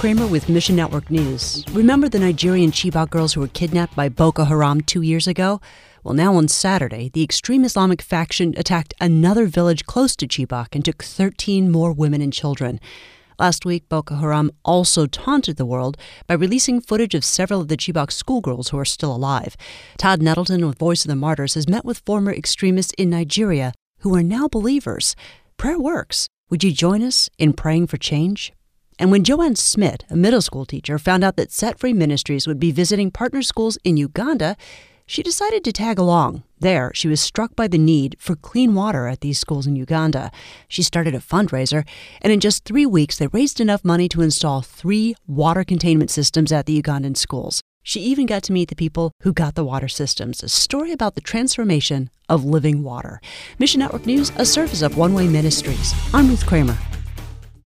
Kramer with Mission Network News. Remember the Nigerian Chibok girls who were kidnapped by Boko Haram 2 years ago? Well, now on Saturday, the extreme Islamic faction attacked another village close to Chibok and took 13 more women and children. Last week, Boko Haram also taunted the world by releasing footage of several of the Chibok schoolgirls who are still alive. Todd Nettleton with Voice of the Martyrs has met with former extremists in Nigeria who are now believers. Prayer works. Would you join us in praying for change? And when Joanne Smith, a middle school teacher, found out that Set Free Ministries would be visiting partner schools in Uganda, she decided to tag along. There, she was struck by the need for clean water at these schools in Uganda. She started a fundraiser, and in just 3 weeks, they raised enough money to install 3 water containment systems at the Ugandan schools. She even got to meet the people who got the water systems, a story about the transformation of living water. Mission Network News, a service of One Way Ministries. I'm Ruth Kramer.